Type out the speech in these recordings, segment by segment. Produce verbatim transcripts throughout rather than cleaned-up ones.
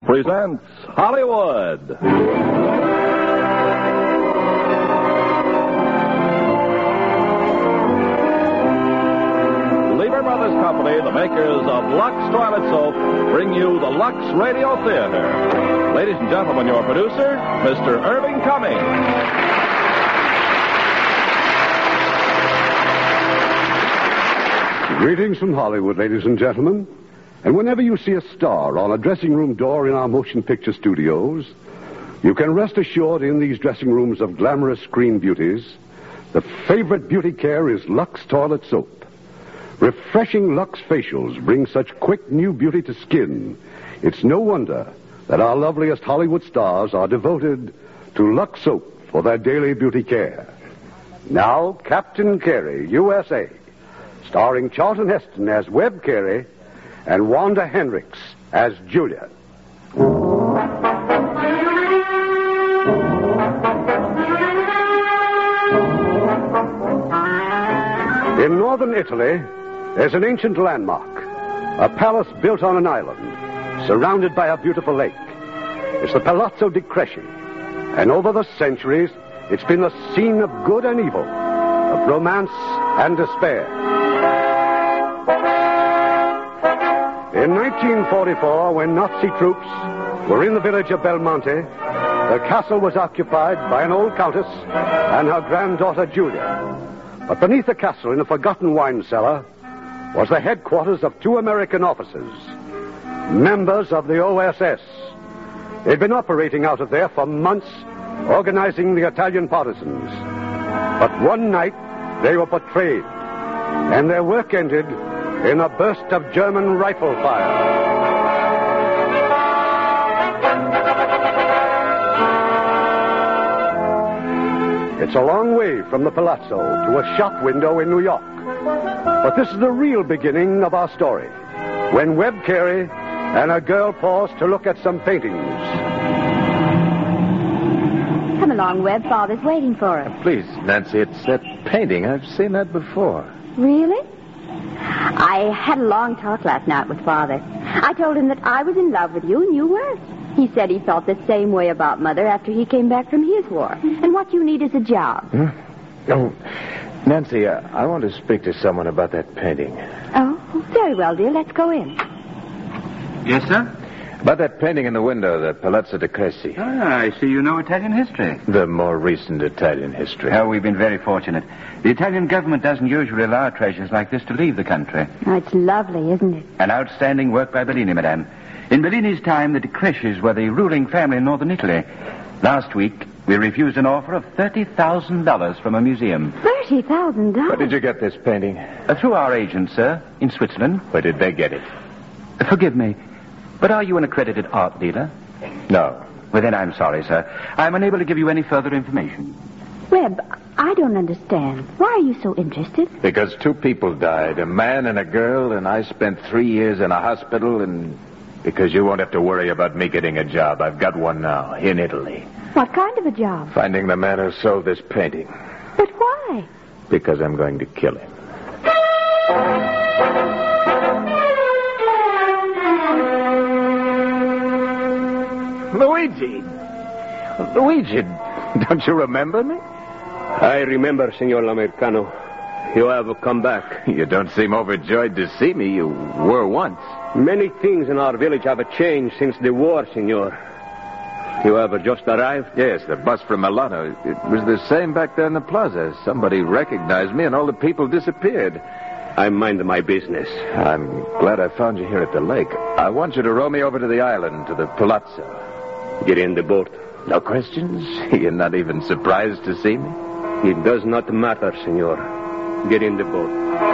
presents Hollywood. Lever Brothers Company, the makers of Lux Toilet Soap, bring you the Lux Radio Theater. Ladies and gentlemen, your producer, Mister Irving Cummings. Greetings from Hollywood, ladies and gentlemen. And whenever you see a star on a dressing room door in our motion picture studios, you can rest assured in these dressing rooms of glamorous screen beauties, the favorite beauty care is Lux Toilet Soap. Refreshing Lux facials bring such quick new beauty to skin. It's no wonder that our loveliest Hollywood stars are devoted to Lux Soap for their daily beauty care. Now, Captain Carey, U S A. Starring Charlton Heston as Webb Carey and Wanda Hendricks as Julia. In northern Italy, there's an ancient landmark, a palace built on an island, surrounded by a beautiful lake. It's the Palazzo di Cresci, and over the centuries, it's been the scene of good and evil, of romance and despair. In nineteen forty-four, when Nazi troops were in the village of Belmonte, the castle was occupied by an old countess and her granddaughter Julia. But beneath the castle, in a forgotten wine cellar, was the headquarters of two American officers, members of the O S S. They'd been operating out of there for months, organizing the Italian partisans. But one night, they were betrayed, and their work ended in a burst of German rifle fire. It's a long way from the Palazzo to a shop window in New York. But this is the real beginning of our story, when Webb Carey and a girl pause to look at some paintings. Come along, Webb. Father's waiting for us. Please, Nancy, it's that painting. I've seen that before. Really? I had a long talk last night with Father. I told him that I was in love with you and you weren't. He said he felt the same way about Mother after he came back from his war. And what you need is a job. Hmm? Oh, Nancy, uh, I want to speak to someone about that painting. Oh, very well, dear. Let's go in. Yes, sir? About that painting in the window, the Palazzo di Cresci. Ah, I see you know Italian history. The more recent Italian history. Oh, we've been very fortunate. The Italian government doesn't usually allow treasures like this to leave the country. Oh, it's lovely, isn't it? An outstanding work by Bellini, madame. In Bellini's time, the de Crescis were the ruling family in northern Italy. Last week, we refused an offer of thirty thousand dollars from a museum. thirty thousand dollars? Where did you get this painting? Uh, through our agent, sir, in Switzerland. Where did they get it? Uh, forgive me, but are you an accredited art dealer? No. Well, then I'm sorry, sir. I'm unable to give you any further information. Webb, I don't understand. Why are you so interested? Because two people died, a man and a girl, and I spent three years in a hospital, and because you won't have to worry about me getting a job. I've got one now, in Italy. What kind of a job? Finding the man who sold this painting. But why? Because I'm going to kill him. Luigi! Luigi, don't you remember me? I remember, Signor L'Americano. You have come back. You don't seem overjoyed to see me. You were once. Many things in our village have changed since the war, Signor. You have just arrived? Yes, the bus from Milano. It was the same back there in the plaza. Somebody recognized me and all the people disappeared. I mind my business. I'm glad I found you here at the lake. I want you to row me over to the island, to the Palazzo. Get in the boat. No questions? You're not even surprised to see me? It does not matter, Signor. Get in the boat.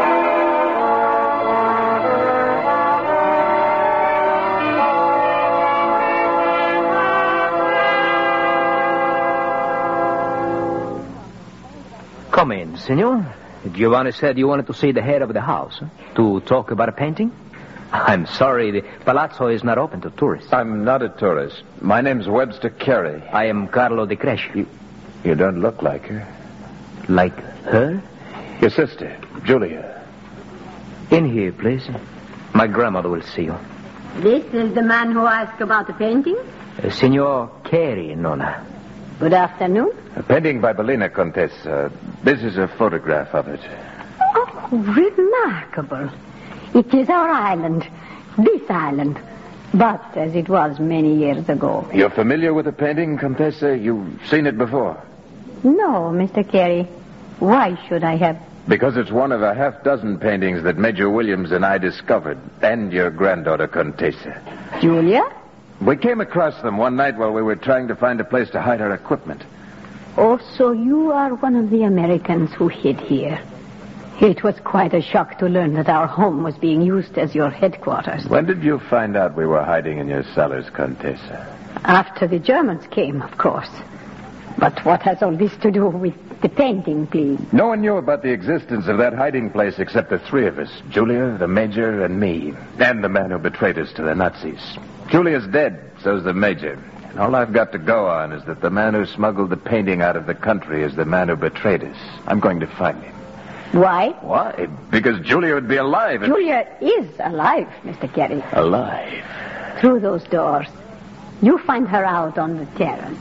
Come in, senor. Giovanni said you wanted to see the head of the house, huh? To talk about a painting? I'm sorry, the Palazzo is not open to tourists. I'm not a tourist. My name's Webster Carey. I am Carlo di Cresci. You, you don't look like her. Like her? Your sister, Julia. In here, please. My grandmother will see you. This is the man who asked about the painting? Uh, Signor Carey, Nonna. Good afternoon. A painting by Bellina, Contessa. This is a photograph of it. Oh, remarkable. It is our island. This island. But as it was many years ago. You're familiar with the painting, Contessa? You've seen it before? No, Mister Carey. Why should I have? Because it's one of a half dozen paintings that Major Williams and I discovered, and your granddaughter, Contessa. Julia? We came across them one night while we were trying to find a place to hide our equipment. Oh, so you are one of the Americans who hid here. It was quite a shock to learn that our home was being used as your headquarters. When did you find out we were hiding in your cellars, Contessa? After the Germans came, of course. But what has all this to do with the painting, please? No one knew about the existence of that hiding place except the three of us, Julia, the Major, and me, and the man who betrayed us to the Nazis. Julia's dead, so's the Major. And all I've got to go on is that the man who smuggled the painting out of the country is the man who betrayed us. I'm going to find him. Why? Why? Because Julia would be alive. And... Julia is alive, Mister Carey. Alive? Through those doors. You find her out on the terrace.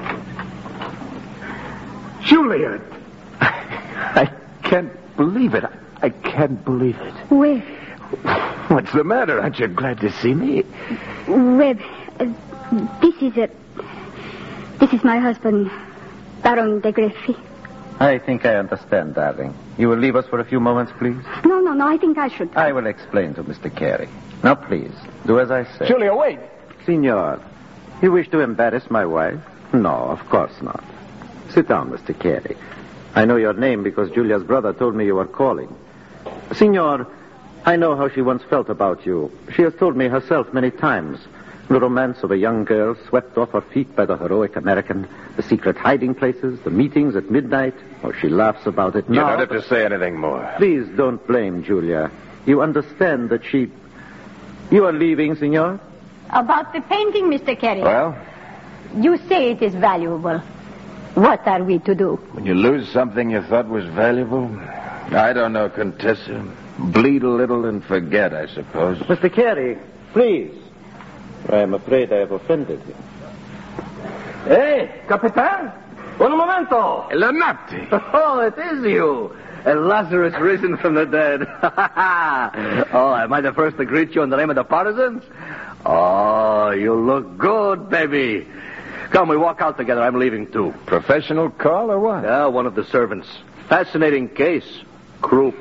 Julia! I can't believe it. I can't believe it. Well... What's the matter? Aren't you glad to see me? Well, uh, this is a... This is my husband, Baron de Greffy. I think I understand, darling. You will leave us for a few moments, please? No, no, no, I think I should... I will explain to Mister Carey. Now, please, do as I say. Julia, wait. Signor, you wish to embarrass my wife? No, of course not. Sit down, Mister Carey. I know your name because Julia's brother told me you were calling. Signor, I know how she once felt about you. She has told me herself many times. The romance of a young girl swept off her feet by the heroic American, the secret hiding places, the meetings at midnight. Oh, she laughs about it You now. don't have to say anything more. Please don't blame Julia. You understand that she... You are leaving, Signor? About the painting, Mister Carey. Well? You say it is valuable. What are we to do? When you lose something you thought was valuable, I don't know, Contessa. Bleed a little and forget, I suppose. Mister Carey, please. I am afraid I have offended you. Hey, Capitan! Un momento! La notte! Oh, it is you. And Lazarus risen from the dead. Oh, am I the first to greet you in the name of the partisans? Oh, you look good, baby. Come, we walk out together. I'm leaving, too. Professional call or what? Yeah, one of the servants. Fascinating case. Croup.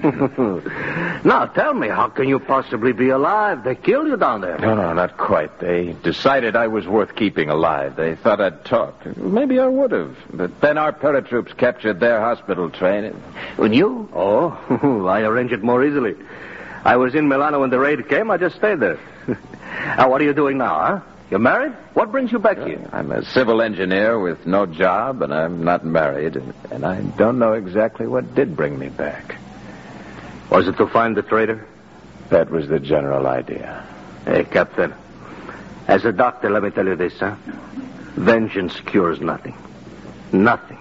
Now, tell me, how can you possibly be alive? They killed you down there. No, no, not quite. They decided I was worth keeping alive. They thought I'd talk. Maybe I would have. But then our paratroops captured their hospital train. And you? Oh, I arranged it more easily. I was in Milano when the raid came. I just stayed there. Now, what are you doing now, huh? You're married? What brings you back here? I'm a civil engineer with no job, and I'm not married, and, and I don't know exactly what did bring me back. Was it to find the traitor? That was the general idea. Hey, Captain, as a doctor, let me tell you this, huh? Vengeance cures nothing. Nothing.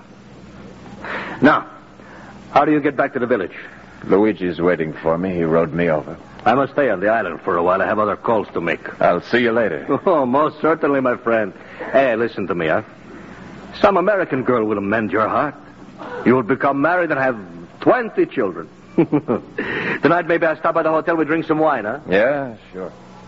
Now, how do you get back to the village? Luigi's waiting for me. He rode me over. I must stay on the island for a while. I have other calls to make. I'll see you later. Oh, most certainly, my friend. Hey, listen to me, huh? Some American girl will mend your heart. You will become married and have twenty children. Tonight, maybe I'll stop by the hotel. We drink some wine, huh? Yeah, sure.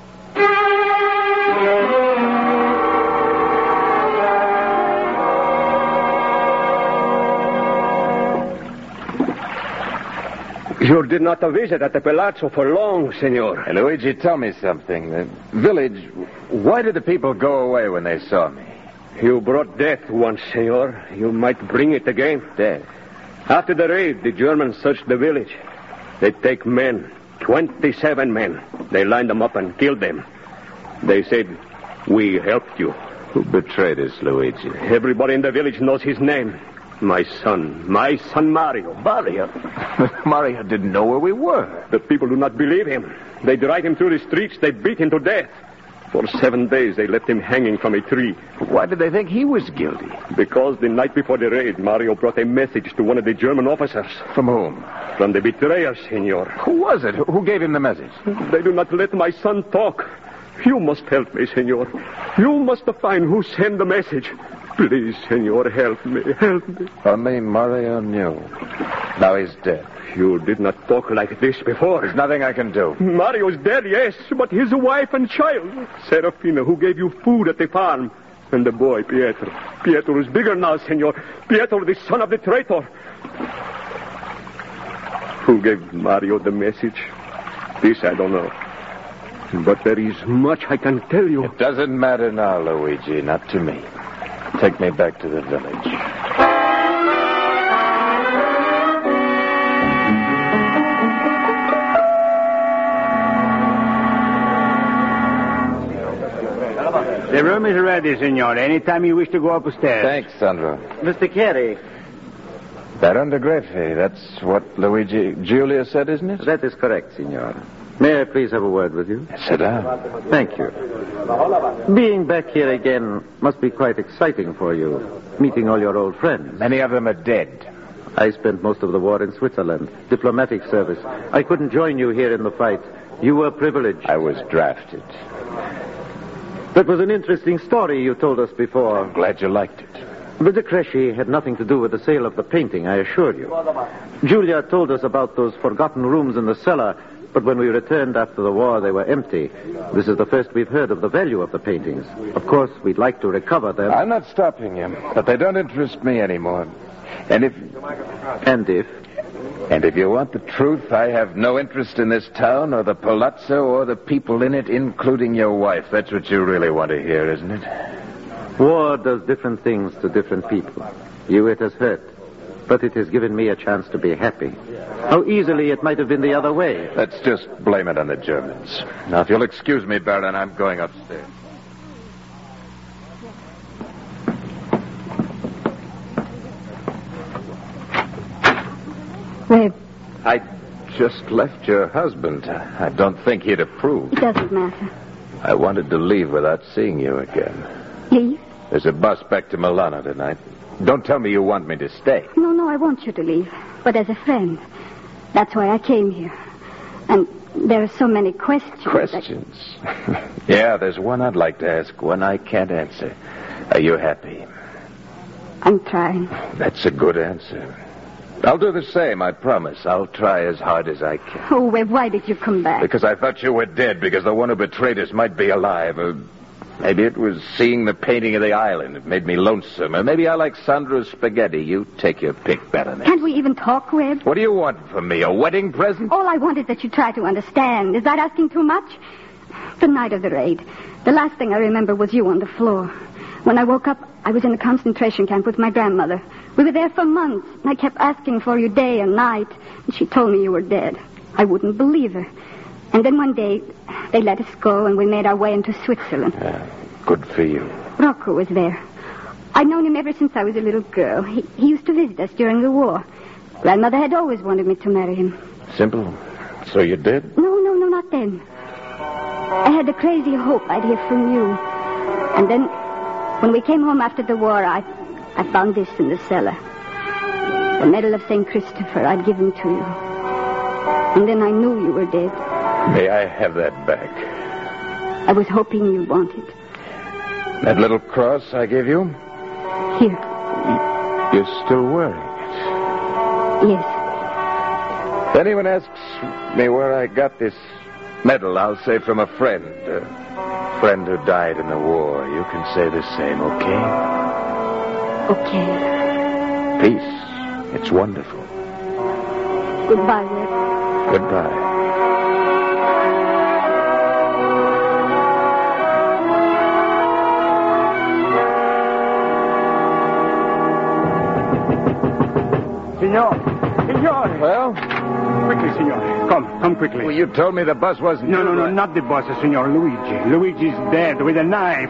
You did not visit at the Palazzo for long, Senor. Hey, Luigi, tell me something. The village, why did the people go away when they saw me? You brought death once, Senor. You might bring it again. Death? After the raid, the Germans searched the village. They take men, twenty-seven men. They lined them up and killed them. They said, we helped you. Who betrayed us, Luigi? Everybody in the village knows his name. My son. My son Mario. Mario? Mario didn't know where we were. The people do not believe him. They drag him through the streets. They beat him to death. For seven days, they left him hanging from a tree. Why did they think he was guilty? Because the night before the raid, Mario brought a message to one of the German officers. From whom? From the betrayer, Senor. Who was it? Who gave him the message? They do not let my son talk. You must help me, senor. You must find who sent the message. Please, senor, help me, help me. Only Mario knew. Now he's dead. You did not talk like this before. There's nothing I can do. Mario's dead, yes, but his wife and child. Serafina, who gave you food at the farm. And the boy, Pietro. Pietro is bigger now, senor. Pietro, the son of the traitor. Who gave Mario the message? This I don't know. But there is much I can tell you. It doesn't matter now, Luigi. Not to me. Take me back to the village. The room is ready, senor. Anytime you wish to go upstairs. Thanks, Sandro. Mister Carey. Baron de Greffi, that's what Luigi Giulia said, isn't it? That is correct, senor. May I please have a word with you? Sit down. Thank you. Being back here again must be quite exciting for you, meeting all your old friends. Many of them are dead. I spent most of the war in Switzerland, diplomatic service. I couldn't join you here in the fight. You were privileged. I was drafted. That was an interesting story you told us before. I'm glad you liked it. The Decresci had nothing to do with the sale of the painting, I assure you. Julia told us about those forgotten rooms in the cellar, but when we returned after the war, they were empty. This is the first we've heard of the value of the paintings. Of course, we'd like to recover them. I'm not stopping you, but they don't interest me anymore. And if... And if? And if you want the truth, I have no interest in this town or the palazzo or the people in it, including your wife. That's what you really want to hear, isn't it? War does different things to different people. You it has hurt, but it has given me a chance to be happy. How easily it might have been the other way. Let's just blame it on the Germans. Now, if you'll excuse me, Baron, I'm going upstairs. Webb. I just left your husband. I don't think he'd approve. It doesn't matter. I wanted to leave without seeing you again. Leave? There's a bus back to Milano tonight. Don't tell me you want me to stay. No, no, I want you to leave. But as a friend. That's why I came here. And there are so many questions. Questions? That... yeah, there's one I'd like to ask, one I can't answer. Are you happy? I'm trying. That's a good answer. I'll do the same, I promise. I'll try as hard as I can. Oh, Webb, why did you come back? Because I thought you were dead, because the one who betrayed us might be alive. Or maybe it was seeing the painting of the island. It made me lonesome. Or maybe I like Sandro's spaghetti. You take your pick, Baroness. Can't we even talk, Webb? What do you want from me, a wedding present? All I want is that you try to understand. Is that asking too much? The night of the raid, the last thing I remember was you on the floor. When I woke up, I was in a concentration camp with my grandmother. We were there for months, and I kept asking for you day and night, and she told me you were dead. I wouldn't believe her. And then one day, they let us go, and we made our way into Switzerland. Yeah, good for you. Rocco was there. I'd known him ever since I was a little girl. He, he used to visit us during the war. Grandmother had always wanted me to marry him. Simple. So you did? No, no, no, not then. I had the crazy hope I'd hear from you. And then, when we came home after the war, I, I found this in the cellar. The medal of Saint Christopher I'd given to you. And then I knew you were dead. May I have that back? I was hoping you'd want it. That little cross I gave you? Here. You're still wearing it? Yes. If anyone asks me where I got this medal, I'll say from a friend. A friend who died in the war. You can say the same, okay? Okay. Peace. It's wonderful. Goodbye, Webb. Goodbye. Signor! Signor! Well? Quickly, signor. Come, come quickly. Well, you told me the bus wasn't... No, no, no, not the boss, signor. Luigi. Luigi's dead with a knife.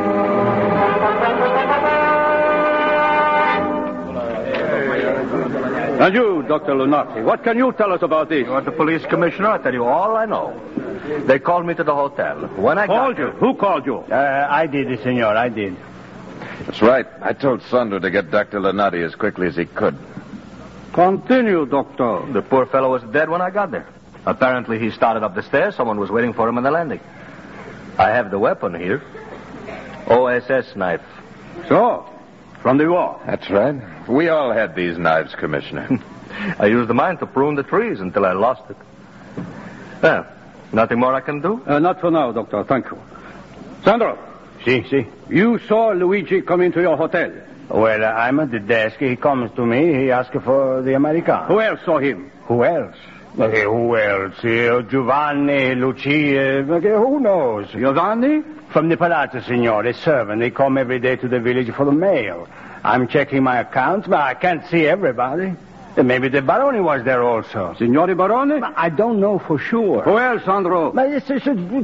And you, Doctor Lunardi, what can you tell us about this? You are the police commissioner. I'll tell you all I know. They called me to the hotel. When I called got you? Who called you? Uh, I did, senor, I did. That's right. I told Sandro to get Doctor Lunardi as quickly as he could. Continue, Doctor. The poor fellow was dead when I got there. Apparently, he started up the stairs. Someone was waiting for him on the landing. I have the weapon here. O S S knife. So, from the war. That's right. We all had these knives, Commissioner. I used mine to prune the trees until I lost it. Well, nothing more I can do? Uh, not for now, Doctor. Thank you. Sandro. Si, si. You saw Luigi come into your hotel. Well, I'm at the desk. He comes to me. He asks for the Americano. Who else saw him? Who else? Okay, who else? Uh, Giovanni, Lucia. Okay, who knows? Giovanni? From the Palazzo, signor. A servant. They come every day to the village for the mail. I'm checking my accounts, but I can't see everybody. Maybe the Barone was there also. Signore Barone? I don't know for sure. Who else, Sandro? But it's, it's, it's...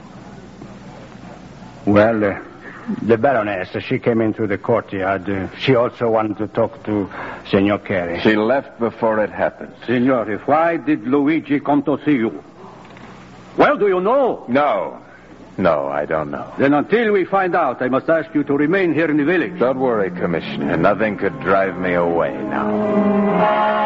Well, uh, the Baroness, she came into the courtyard. Uh, she also wanted to talk to Signor Carey. She left before it happened. Signore, why did Luigi come to see you? Well, do you know? No. No, I don't know. Then until we find out, I must ask you to remain here in the village. Don't worry, Commissioner. Nothing could drive me away now.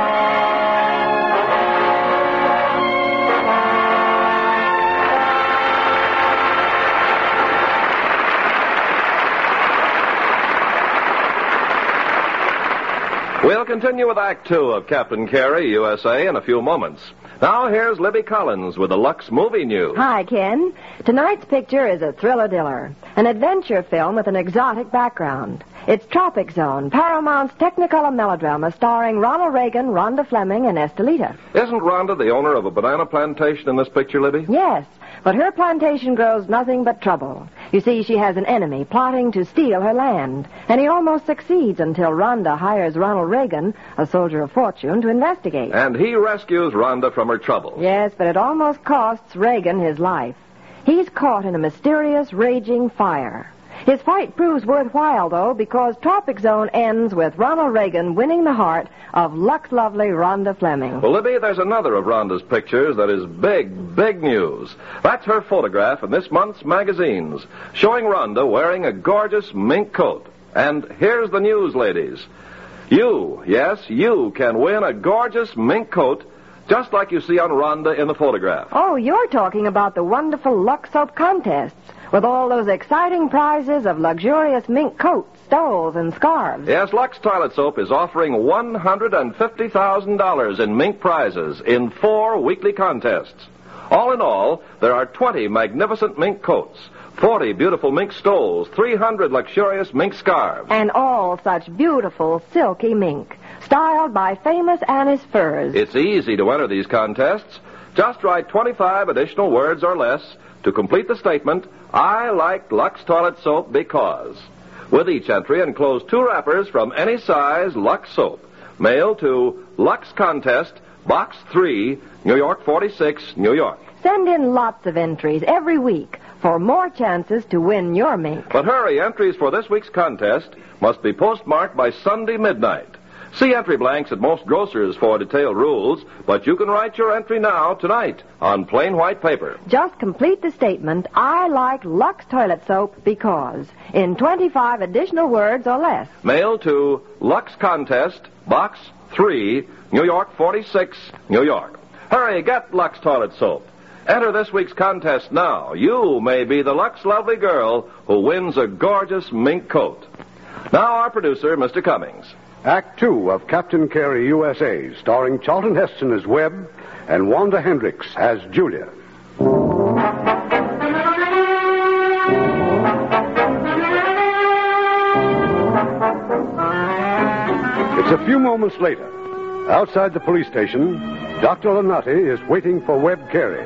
We'll continue with Act Two of Captain Carey, U S A, in a few moments. Now, here's Libby Collins with the Lux Movie News. Hi, Ken. Tonight's picture is a thriller-diller, an adventure film with an exotic background. It's Tropic Zone, Paramount's Technicolor melodrama starring Ronald Reagan, Rhonda Fleming, and Estelita. Isn't Rhonda the owner of a banana plantation in this picture, Libby? Yes, but her plantation grows nothing but trouble. You see, she has an enemy plotting to steal her land, and he almost succeeds until Rhonda hires Ronald Reagan, a soldier of fortune, to investigate. And he rescues Rhonda from her trouble. Yes, but it almost costs Reagan his life. He's caught in a mysterious, raging fire. His fight proves worthwhile, though, because Tropic Zone ends with Ronald Reagan winning the heart of Lux Lovely Rhonda Fleming. Well, Libby, there's another of Rhonda's pictures that is big, big news. That's her photograph in this month's magazines, showing Rhonda wearing a gorgeous mink coat. And here's the news, ladies. You, yes, you can win a gorgeous mink coat just like you see on Rhonda in the photograph. Oh, you're talking about the wonderful Lux Soap contests with all those exciting prizes of luxurious mink coats, stoles, and scarves. Yes, Lux Toilet Soap is offering one hundred fifty thousand dollars in mink prizes in four weekly contests. All in all, there are twenty magnificent mink coats, forty beautiful mink stoles, three hundred luxurious mink scarves. And all such beautiful, silky mink, styled by famous Annis Furs. It's easy to enter these contests. Just write twenty-five additional words or less to complete the statement, I like Lux Toilet Soap because. With each entry, enclose two wrappers from any size Lux soap. Mail to Lux Contest, Box three, New York forty-six, New York. Send in lots of entries every week for more chances to win your mink. But hurry, entries for this week's contest must be postmarked by Sunday midnight. See entry blanks at most grocers for detailed rules, but you can write your entry now, tonight, on plain white paper. Just complete the statement, I like Lux Toilet Soap because, in twenty-five additional words or less. Mail to Lux Contest, Box three, New York forty-six, New York. Hurry, get Lux Toilet Soap. Enter this week's contest now. You may be the Lux Lovely girl who wins a gorgeous mink coat. Now our producer, Mister Cummings. Act Two of Captain Carey, U S A, starring Charlton Heston as Webb and Wanda Hendricks as Julia. It's a few moments later. Outside the police station, Doctor Lanati is waiting for Webb Carey.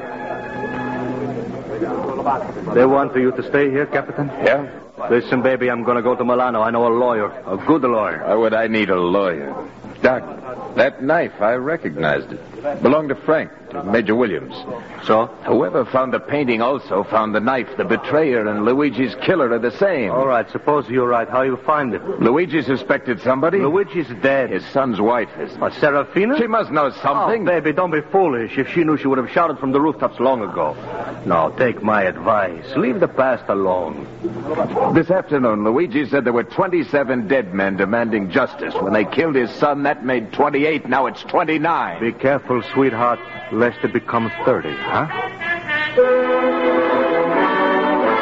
They want for you to stay here, Captain? Yeah? Listen, baby, I'm going to go to Milano. I know a lawyer, a good lawyer. Why would I need a lawyer? Doc, that knife, I recognized it. Belonged to Frank, to Major Williams. So? Whoever found the painting also found the knife. The betrayer and Luigi's killer are the same. All right, suppose you're right. How you find it? Luigi suspected somebody? Luigi's dead. His son's wife is. What, Serafina? She must know something. Oh, baby, don't be foolish. If she knew, she would have shouted from the rooftops long ago. No, take my advice. Leave the past alone. This afternoon, Luigi said there were twenty-seven dead men demanding justice. When they killed his son, that made twenty-eight. Now it's twenty-nine. Be careful, sweetheart, lest it becomes thirty, huh?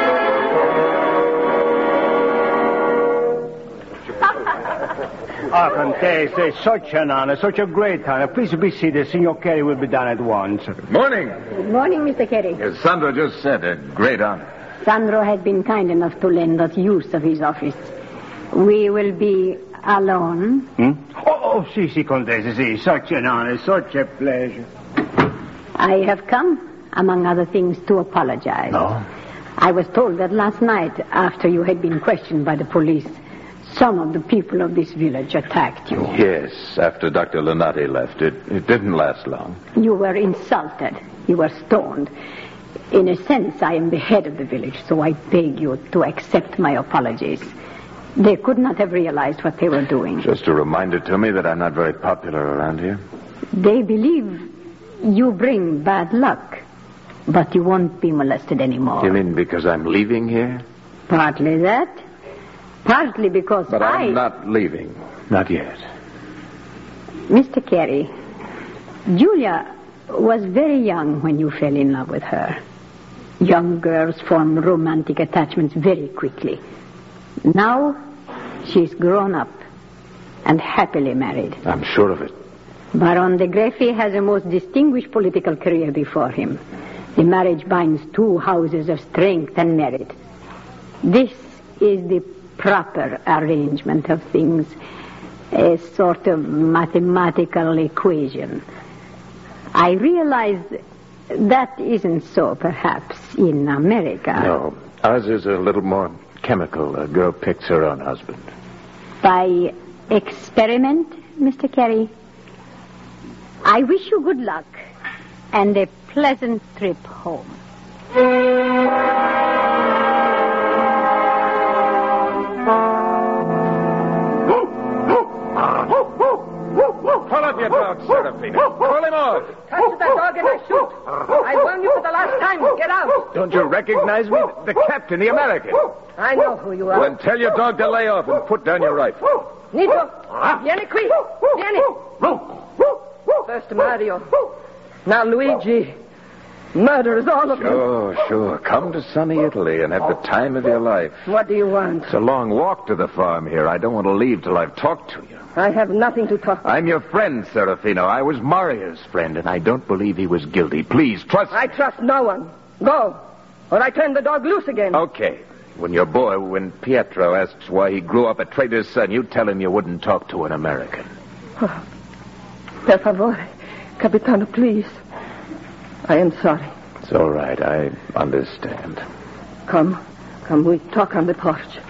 Ah, Contessa, it's such an honor, such a great honor. Please be seated. Signor Carey will be done at once. Morning. Good morning, Mister Carey. As Sandro just said, a great honor. Sandro has been kind enough to lend us use of his office. We will be alone. Hmm? Oh, oh, si, si, Contessa, si. Such an honor, such a pleasure. I have come, among other things, to apologize. No? I was told that last night, after you had been questioned by the police, some of the people of this village attacked you. Yes, after Doctor Lunati left. It, it didn't last long. You were insulted. You were stoned. In a sense, I am the head of the village, so I beg you to accept my apologies. They could not have realized what they were doing. Just a reminder to me that I'm not very popular around here. They believe you bring bad luck, but you won't be molested anymore. You mean because I'm leaving here? Partly that. Partly because But I... I'm not leaving. Not yet. Mister Carey, Julia was very young when you fell in love with her. Young girls form romantic attachments very quickly. Now, she's grown up and happily married. I'm sure of it. Baron de Greffi has a most distinguished political career before him. The marriage binds two houses of strength and merit. This is the proper arrangement of things, a sort of mathematical equation. I realize that isn't so, perhaps, in America. No, ours is a little more chemical. A girl picks her own husband. By experiment, Mister Carey, I wish you good luck and a pleasant trip home. Pull up your dog, Serafina. Pull him off. Touch that dog and I shoot. I warn you for the last time. Get out. Don't you recognize me? The captain, the American. I know who you are. Then tell your dog to lay off and put down your rifle. Nito. Vieni qui. Vieni. First Mario. Now Luigi. Murder is all of them. Sure, sure. Come to sunny Italy and have the time of your life. What do you want? It's a long walk to the farm here. I don't want to leave till I've talked to you. I have nothing to talk about. I'm your friend, Serafino. I was Mario's friend, and I don't believe he was guilty. Please, trust... I trust no one. Go, or I turn the dog loose again. Okay. When your boy, when Pietro asks why he grew up a trader's son, you tell him you wouldn't talk to an American. Oh. Per favore, Capitano, please. I am sorry. It's all right. I understand. Come. Come, we talk on the porch.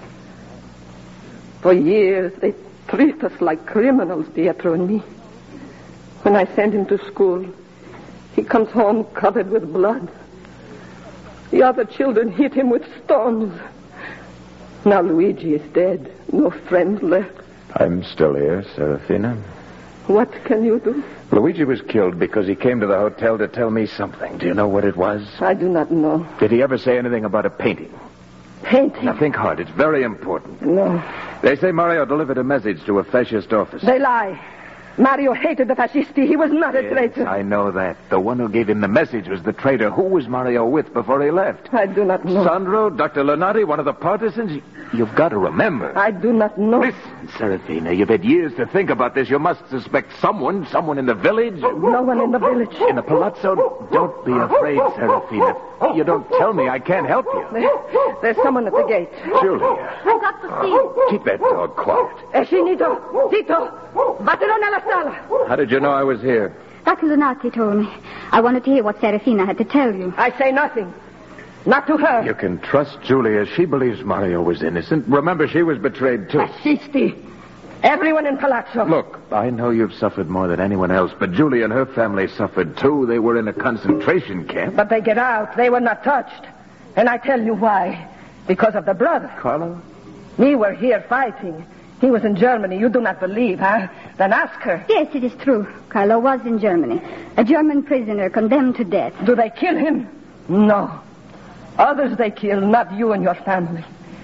For years, they treat us like criminals, Pietro and me. When I send him to school, he comes home covered with blood. The other children hit him with stones. Now Luigi is dead. No friend left. I'm still here, Serafina. What can you do? Luigi was killed because he came to the hotel to tell me something. Do you know what it was? I do not know. Did he ever say anything about a painting? Painting? Now think hard. It's very important. No. They say Mario delivered a message to a fascist officer. They lie. Mario hated the fascisti. He was not a yes, traitor. I know that. The one who gave him the message was the traitor. Who was Mario with before he left? I do not know. Sandro, Doctor Lunati, one of the partisans? You've got to remember. I do not know. Listen, Serafina, you've had years to think about this. You must suspect someone, someone in the village. No one in the village. In the palazzo? Don't be afraid, Serafina. You don't tell me, I can't help you. There, there's someone at the gate. Julia. I got to see. Keep that dog quiet. Escinito, Tito, vattelo nella sala. How did you know I was here? Doctor Lunati told me. I wanted to hear what Serafina had to tell you. I say nothing. Not to her. You can trust Julia. She believes Mario was innocent. Remember, she was betrayed, too. Fascisti. Everyone in Palazzo. Look, I know you've suffered more than anyone else, but Julia and her family suffered, too. They were in a concentration camp. But they get out. They were not touched. And I tell you why. Because of the brother. Carlo? We were here fighting. He was in Germany. You do not believe, huh? Then ask her. Yes, it is true. Carlo was in Germany. A German prisoner condemned to death. Do they kill him? No. Others they kill, not you and your family.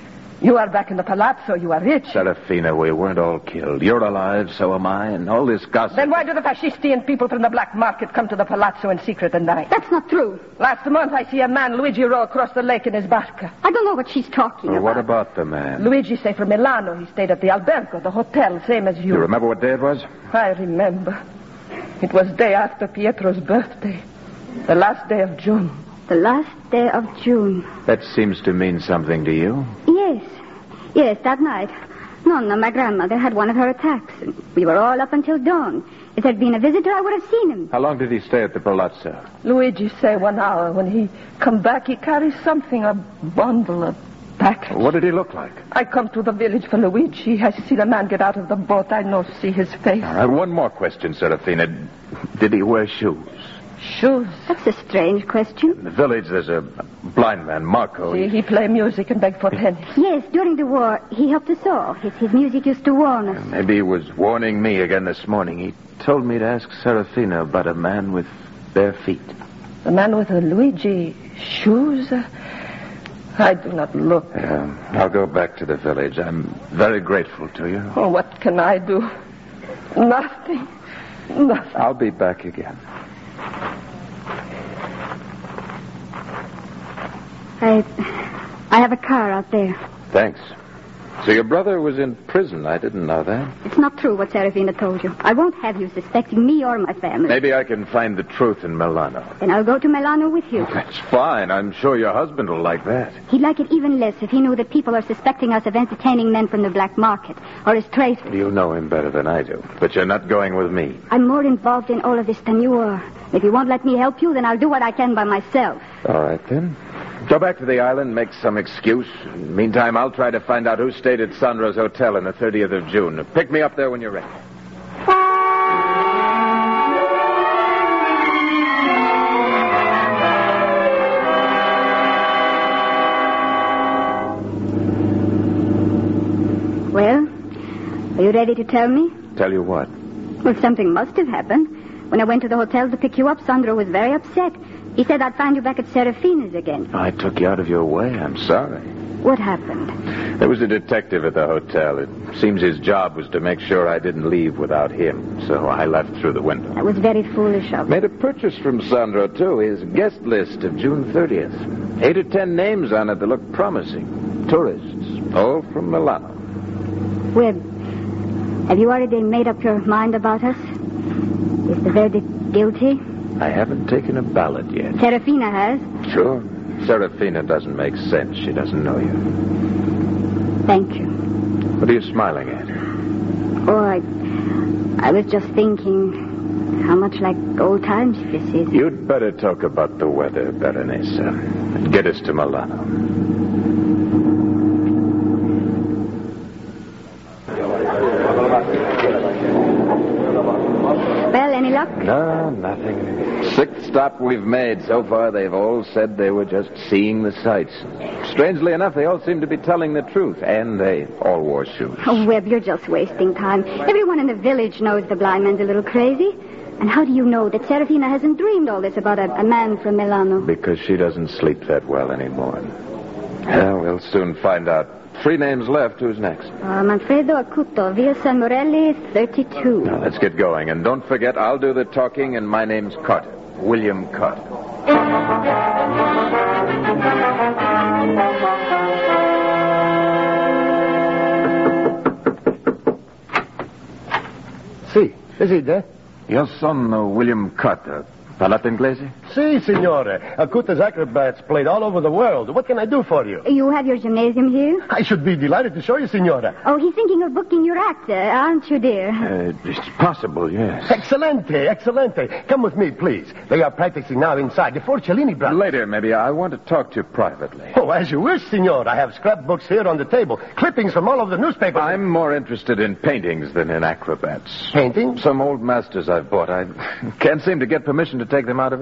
You are back in the palazzo. You are rich. Serafina, we weren't all killed. You're alive, so am I, and all this gossip... Then why do the fascisti and people from the black market come to the palazzo in secret at night? That's not true. Last month I see a man, Luigi, row across the lake in his barca. I don't know what she's talking Well, about. what about the man? Luigi say from Milano. He stayed at the albergo, the hotel, same as you. You remember what day it was? I remember. It was day after Pietro's birthday. The last day of June. The last day of June. That seems to mean something to you. Yes. Yes, that night. Nonna, my grandmother, had one of her attacks. And we were all up until dawn. If there'd been a visitor, I would have seen him. How long did he stay at the palazzo? Luigi say one hour. When he come back, he carries something, a bundle, a package. What did he look like? I come to the village for Luigi. I see the man get out of the boat. I no see his face. All right, one more question, Serafina. Did he wear shoes? Shoes? That's a strange question. In the village, there's a blind man, Marco. See, he play music and beg for pennies. Yes, during the war, he helped us all. His, his music used to warn us. Maybe he was warning me again this morning. He told me to ask Serafina about a man with bare feet. The man with the Luigi shoes? I do not look. Yeah, I'll go back to the village. I'm very grateful to you. Oh, what can I do? Nothing. Nothing. I'll be back again. I, I have a car out there. Thanks. So your brother was in prison. I didn't know that. It's not true what Serafina told you. I won't have you suspecting me or my family. Maybe I can find the truth in Milano. Then I'll go to Milano with you. That's fine. I'm sure your husband will like that. He'd like it even less if he knew that people are suspecting us of entertaining men from the black market or as traitors. You know him better than I do. But you're not going with me. I'm more involved in all of this than you are. If you won't let me help you, then I'll do what I can by myself. All right, then. Go back to the island, make some excuse. Meantime, I'll try to find out who stayed at Sandro's hotel on the thirtieth of June. Pick me up there when you're ready. Well, are you ready to tell me? Tell you what? Well, something must have happened. When I went to the hotel to pick you up, Sandro was very upset. He said I'd find you back at Serafina's again. I took you out of your way. I'm sorry. What happened? There was a detective at the hotel. It seems his job was to make sure I didn't leave without him, so I left through the window. That was very foolish of me. Made a purchase from Sandro, too. His guest list of June thirtieth. Eight or ten names on it that look promising. Tourists, all from Milano. Webb, have you already made up your mind about us? Is the verdict guilty? I haven't taken a ballot yet. Serafina has. Sure. Serafina doesn't make sense. She doesn't know you. Thank you. What are you smiling at? Oh, I, I was just thinking how much like old times this is. You'd better talk about the weather, Berenice. And get us to Milano. Well, any luck? No, nothing. Sixth stop we've made. So far, they've all said they were just seeing the sights. Strangely enough, they all seem to be telling the truth, and they all wore shoes. Oh, Webb, you're just wasting time. Everyone in the village knows the blind man's a little crazy. And how do you know that Serafina hasn't dreamed all this about a, a man from Milano? Because she doesn't sleep that well anymore. Yeah, we'll soon find out. Three names left. Who's next? Uh, Manfredo Acuto, Via San Morelli, thirty-two. Now, let's get going. And don't forget, I'll do the talking, and my name's Carter. William Carter. Si, Presidente. Your son, uh, William Carter. Parlate inglese? Si, signore. Acuta's acrobats played all over the world. What can I do for you? You have your gymnasium here? I should be delighted to show you, signora. Oh, he's thinking of booking your act, uh, aren't you, dear? Uh, it's possible, yes. Excelente, excelente. Come with me, please. They are practicing now inside. The four Cellini brothers. Later, maybe. I want to talk to you privately. Oh, as you wish, signor. I have scrapbooks here on the table. Clippings from all over the newspapers. I'm more interested in paintings than in acrobats. Paintings? Some old masters I've bought. I can't seem to get permission to take them out of Italy.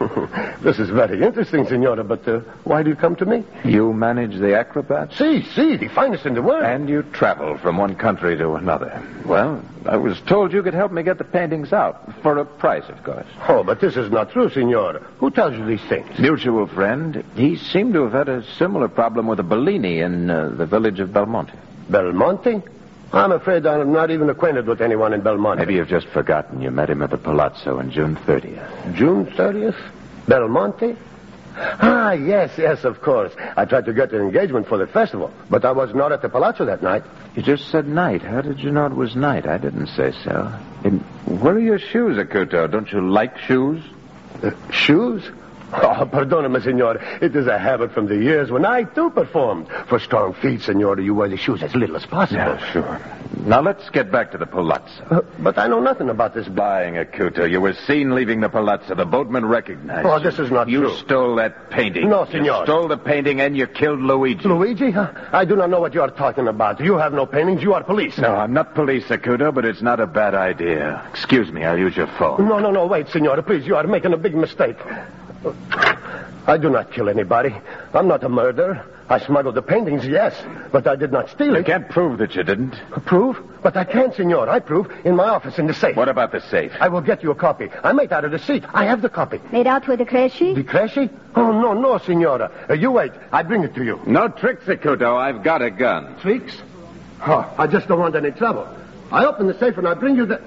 This is very interesting, Senora, but uh, why do you come to me? You manage the Acrobat? Si, si, the finest in the world. And you travel from one country to another. Well, I was told you could help me get the paintings out. For a price, of course. Oh, but this is not true, Senor. Who tells you these things? Mutual friend. He seemed to have had a similar problem with a Bellini in uh, the village of Belmonte. Belmonte? I'm afraid I'm not even acquainted with anyone in Belmonte. Maybe you've just forgotten you met him at the Palazzo on June thirtieth. June thirtieth? Belmonte? Ah, yes, yes, of course. I tried to get an engagement for the festival, but I was not at the Palazzo that night. You just said night. How did you know it was night? I didn't say so. And where are your shoes, Acuto? Don't you like shoes? Uh, shoes? Oh, perdoname, senor. It is a habit from the years when I, too, performed. For strong feet, senor, you wear the shoes as little as possible. Yeah, sure. Now, let's get back to the Palazzo. Uh, but I know nothing about this. Lying, Acuto. You were seen leaving the Palazzo. The boatman recognized Oh, you. this is not you true. You stole that painting. No, senor. You stole the painting and you killed Luigi. Luigi? Huh? I do not know what you are talking about. You have no paintings. You are police. No, I'm not police, Acuto, but it's not a bad idea. Excuse me, I'll use your phone. No, no, no. Wait, senor. Please, you are making a big mistake. I do not kill anybody. I'm not a murderer. I smuggled the paintings, yes, but I did not steal it. You can't prove that you didn't. Prove? But I can, senor. I prove in my office in the safe. What about the safe? I will get you a copy. I made out a receipt. I have the copy. Made out with the Cresci? The Cresci? Oh, no, no, senora. Uh, you wait. I bring it to you. No tricks, Acuto. I've got a gun. Tricks? Oh, I just don't want any trouble. I open the safe and I bring you the...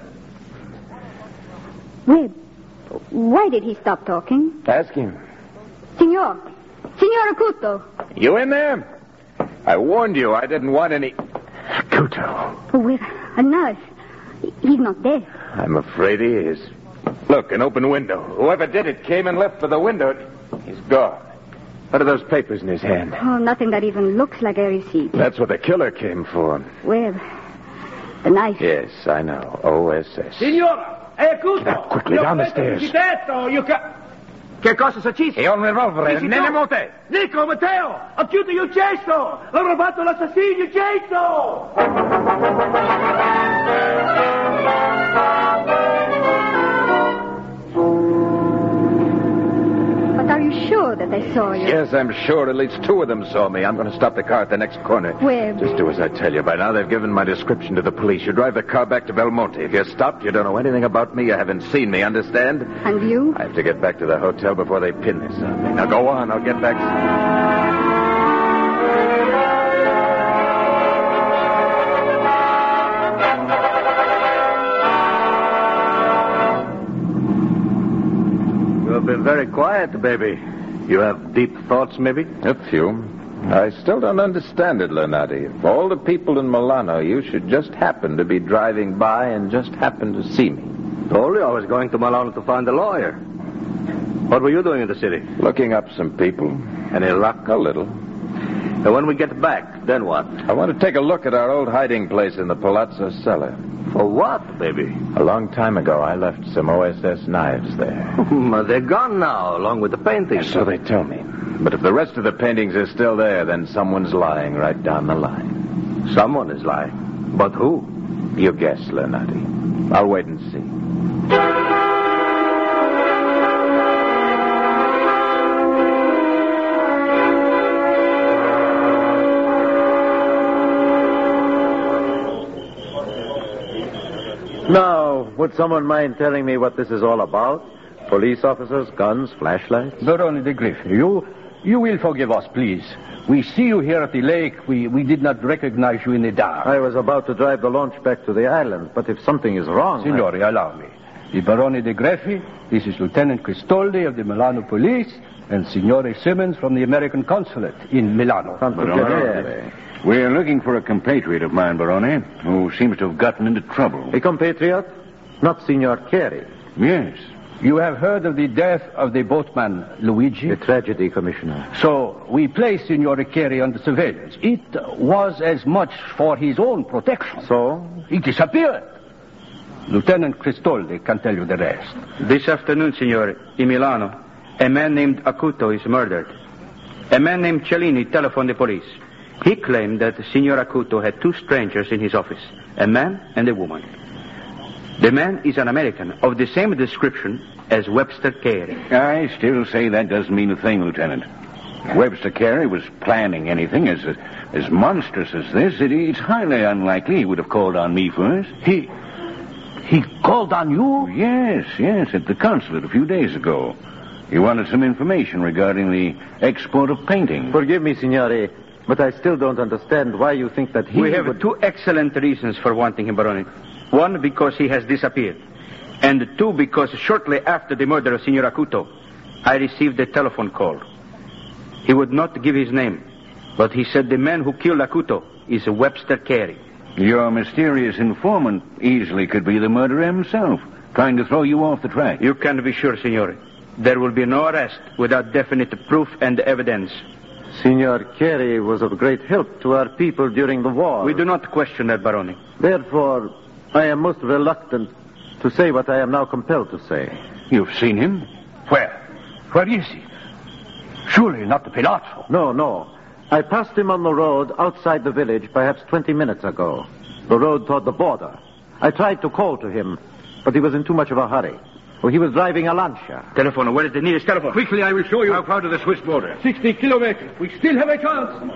Wait. Why did he stop talking? Ask him. Signor. Signor Acuto. You in there? I warned you I didn't want any... Acuto. With a knife. He's not dead. I'm afraid he is. Look, an open window. Whoever did it came and left for the window. He's gone. What are those papers in his hand? Oh, nothing that even looks like a receipt. That's what the killer came for. Well, the knife. Yes, I know. O S S. Signora! È Acuto! Now, quickly, down the stairs. You ca- Che cosa succede? E un revolvere. Nene Mote. Nico, Matteo! Acchiudo il cesto! L'ho rubato l'assassino, il cesto! But are you sure that they saw you? Yes, I'm sure at least two of them saw me. I'm going to stop the car at the next corner. Where? Just do as I tell you. By now, they've given my description to the police. You drive the car back to Belmonte. If you're stopped, you don't know anything about me. You haven't seen me, understand? And you? I have to get back to the hotel before they pin this on me. Now, go on. I'll get back. You have been very quiet, baby. You have deep thoughts, maybe? A few. I still don't understand it, Leonardi. Of all the people in Milano, you should just happen to be driving by and just happen to see me. Told you I was going to Milano to find a lawyer. What were you doing in the city? Looking up some people. Any luck? A little. And when we get back, then what? I want to take a look at our old hiding place in the Palazzo cellar. For what, baby? A long time ago, I left some O S S knives there. They're gone now, along with the paintings. So they tell me. But if the rest of the paintings are still there, then someone's lying right down the line. Someone is lying. But who? You guess, Leonardi. I'll wait and see. Now, would someone mind telling me what this is all about? Police officers, guns, flashlights? Barone de Griffi, you, you will forgive us, please. We see you here at the lake. We, we did not recognize you in the dark. I was about to drive the launch back to the island, but if something is wrong... Signori, I... allow me. The Barone de Griffi, this is Lieutenant Cristoldi of the Milano Police, and Signore Simmons from the American Consulate in Milano. Barone. We're looking for a compatriot of mine, Barone, who seems to have gotten into trouble. A compatriot? Not Signor Carey. Yes. You have heard of the death of the boatman, Luigi? The tragedy, Commissioner. So, we placed Signore Carey under surveillance. It was as much for his own protection. So? He disappeared. Lieutenant Cristoldi can tell you the rest. This afternoon, Signore, in Milano, a man named Acuto is murdered. A man named Cellini telephoned the police. He claimed that Signor Acuto had two strangers in his office, a man and a woman. The man is an American of the same description as Webster Carey. I still say that doesn't mean a thing, Lieutenant. Webster Carey was planning anything as as monstrous as this. It, it's highly unlikely he would have called on me first. He... he called on you? Yes, yes, at the consulate a few days ago. He wanted some information regarding the export of painting. Forgive me, Signore, but I still don't understand why you think that he We have would... two excellent reasons for wanting him, Barone. One, because he has disappeared. And two, because shortly after the murder of Signor Acuto, I received a telephone call. He would not give his name, but he said the man who killed Acuto is Webster Carey. Your mysterious informant easily could be the murderer himself, trying to throw you off the track. You can be sure, Signore. There will be no arrest without definite proof and evidence. Signor Carey was of great help to our people during the war. We do not question that, Barone. Therefore, I am most reluctant to say what I am now compelled to say. You've seen him? Where? Where is he? Surely not the Palazzo. No, no. I passed him on the road outside the village perhaps twenty minutes ago. The road toward the border. I tried to call to him, but he was in too much of a hurry. Well, he was driving a Lancia. Telephone. Where is the nearest telephone? Quickly, I will show you. How far to the Swiss border? Sixty kilometers. We still have a chance.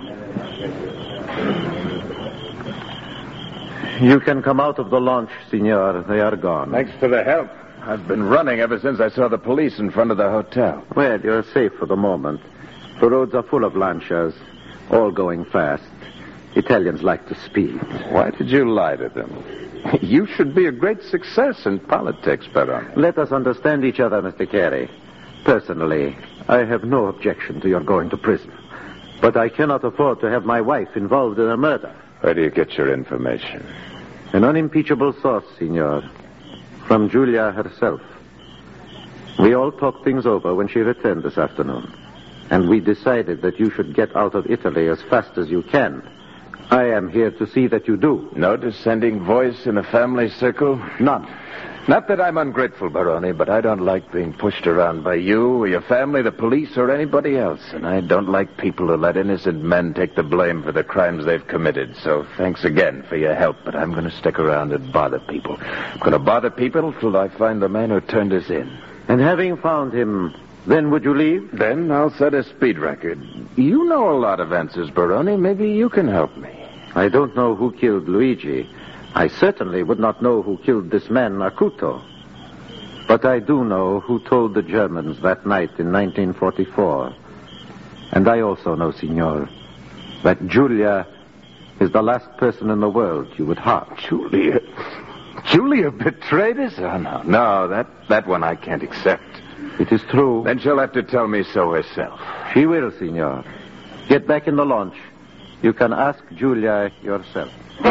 You can come out of the launch, Signor. They are gone. Thanks for the help. I've been running ever since I saw the police in front of the hotel. Well, you're safe for the moment. The roads are full of Lancias, all going fast. Italians like to speed. Why did you lie to them? You should be a great success in politics, Barone. Let us understand each other, Mister Carey. Personally, I have no objection to your going to prison. But I cannot afford to have my wife involved in a murder. Where do you get your information? An unimpeachable source, Signor. From Julia herself. We all talked things over when she returned this afternoon. And we decided that you should get out of Italy as fast as you can. I am here to see that you do. No dissenting voice in a family circle? None. Not that I'm ungrateful, Barone, but I don't like being pushed around by you or your family, the police, or anybody else. And I don't like people who let innocent men take the blame for the crimes they've committed. So thanks again for your help, but I'm going to stick around and bother people. I'm going to bother people till I find the man who turned us in. And having found him, then would you leave? Then I'll set a speed record. You know a lot of answers, Barone. Maybe you can help me. I don't know who killed Luigi. I certainly would not know who killed this man, Acuto. But I do know who told the Germans that night in nineteen forty-four. And I also know, Signor, that Julia is the last person in the world you would harm. Julia? Julia betrayed us? Oh, no, no, that, that one I can't accept. It is true. Then she'll have to tell me so herself. She will, Signor. Get back in the launch. You can ask Julia yourself.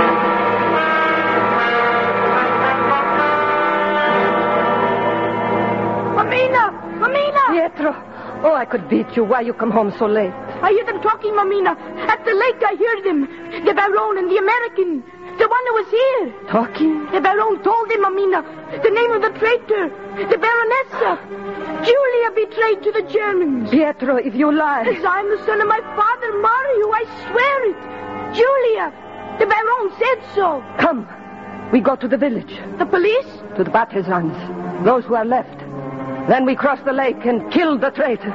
Mamina! Mamina! Pietro, oh, I could beat you. Why you come home so late? I hear them talking, Mamina. At the lake, I hear them. The Baron and the American. The one who was here. Talking? The Baron told him, Mamina, the name of the traitor. The Baronessa. Julia betrayed to the Germans. Pietro, if you lie. As I'm the son of my father, Mario, I swear it. Julia. The Baron said so. Come. We go to the village. The police? To the partisans. Those who are left. Then we cross the lake and kill the traitor.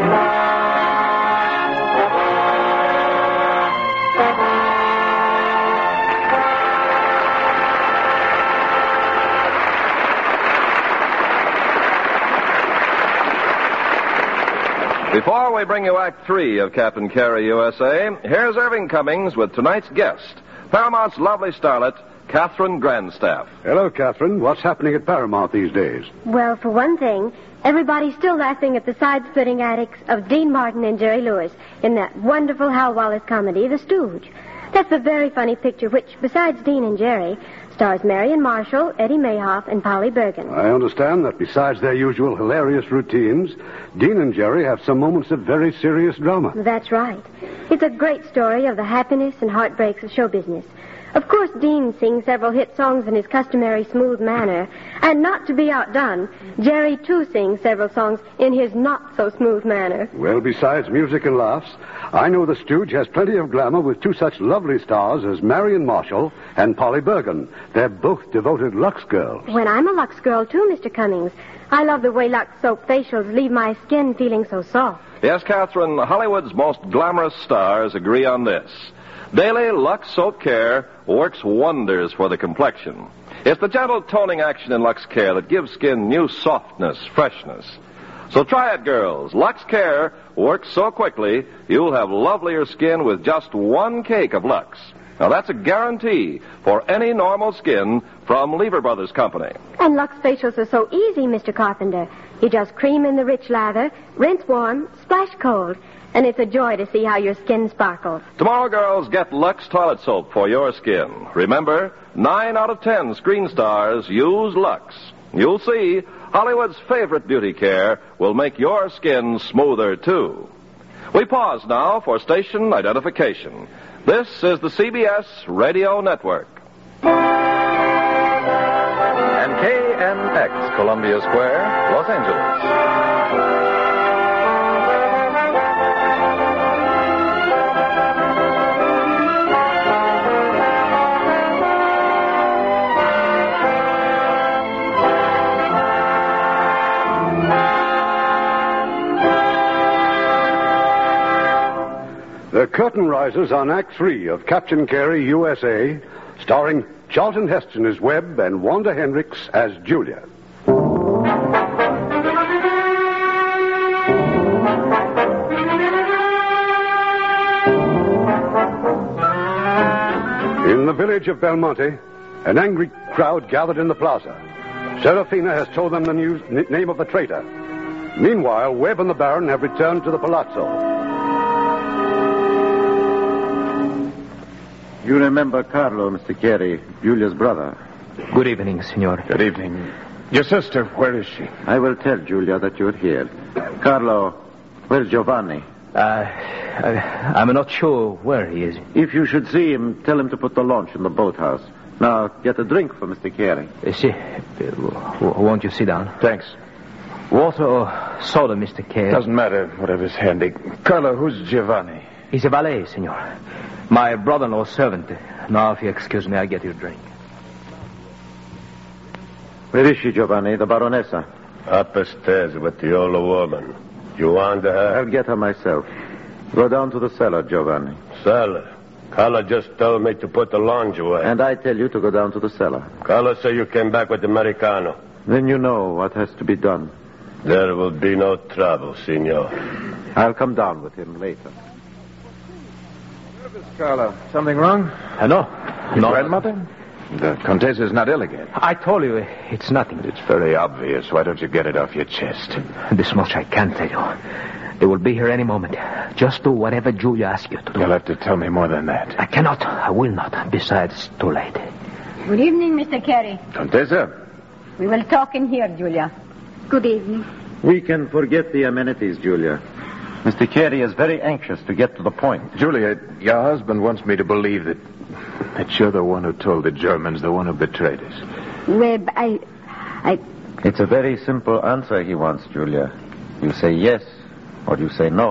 Before we bring you Act Three of Captain Carey, U S A, here's Irving Cummings with tonight's guest, Paramount's lovely starlet, Catherine Grandstaff. Hello, Catherine. What's happening at Paramount these days? Well, for one thing, everybody's still laughing at the side-splitting antics of Dean Martin and Jerry Lewis in that wonderful Hal Wallace comedy, The Stooge. That's a very funny picture which, besides Dean and Jerry, stars Marion Marshall, Eddie Mayhoff, and Polly Bergen. I understand that besides their usual hilarious routines, Dean and Jerry have some moments of very serious drama. That's right. It's a great story of the happiness and heartbreaks of show business. Of course, Dean sings several hit songs in his customary smooth manner. And not to be outdone, Jerry, too, sings several songs in his not-so-smooth manner. Well, besides music and laughs, I know the Stooge has plenty of glamour with two such lovely stars as Marion Marshall and Polly Bergen. They're both devoted Lux girls. When I'm a Lux girl, too, Mister Cummings. I love the way Lux soap facials leave my skin feeling so soft. Yes, Catherine, Hollywood's most glamorous stars agree on this. Daily Lux Soap Care works wonders for the complexion. It's the gentle toning action in Lux Care that gives skin new softness, freshness. So try it, girls. Lux Care works so quickly, you'll have lovelier skin with just one cake of Lux. Now, that's a guarantee for any normal skin from Lever Brothers Company. And Lux facials are so easy, Mister Carpenter. You just cream in the rich lather, rinse warm, splash cold. And it's a joy to see how your skin sparkles. Tomorrow, girls, get Lux toilet soap for your skin. Remember, nine out of ten screen stars use Lux. You'll see Hollywood's favorite beauty care will make your skin smoother, too. We pause now for station identification. This is the C B S Radio Network. And K N X, Columbia Square, Los Angeles. The curtain rises on Act Three of Captain Carey, U S A, starring Charlton Heston as Webb and Wanda Hendricks as Julia. In the village of Belmonte, an angry crowd gathered in the plaza. Serafina has told them the news, n- name of the traitor. Meanwhile, Webb and the Baron have returned to the palazzo. You remember Carlo, Mister Carey, Julia's brother. Good evening, Signor. Good evening. Your sister, where is she? I will tell Julia that you're here. Carlo, where's Giovanni? Uh, I, I'm not sure where he is. If you should see him, tell him to put the launch in the boathouse. Now, get a drink for Mister Carey. Uh, see, uh, won't you sit down? Thanks. Water or soda, Mister Carey? Doesn't matter, whatever's handy. Carlo, who's Giovanni? He's a valet, Signor. My brother-in-law's servant. Now, if you excuse me, I'll get you a drink. Where is she, Giovanni, the Baronessa? Upstairs with the old woman. You want her? I'll get her myself. Go down to the cellar, Giovanni. Cellar? Carla just told me to put the lounge away. And I tell you to go down to the cellar. Carla said you came back with Americano. Then you know what has to be done. There will be no trouble, Signor. I'll come down with him later. Carlo, something wrong? Uh, no. Your no. grandmother? The Contessa's not ill again. I told you, it's nothing. It's very obvious. Why don't you get it off your chest? This much I can tell you. They will be here any moment. Just do whatever Julia asks you to do. You'll have to tell me more than that. I cannot. I will not. Besides, it's too late. Good evening, Mister Carey. Contessa? We will talk in here, Julia. Good evening. We can forget the amenities, Julia. Mister Carey is very anxious to get to the point. Julia, your husband wants me to believe that that you're the one who told the Germans, the one who betrayed us. Webb, I... I... It's a very simple answer he wants, Julia. You say yes, or you say no.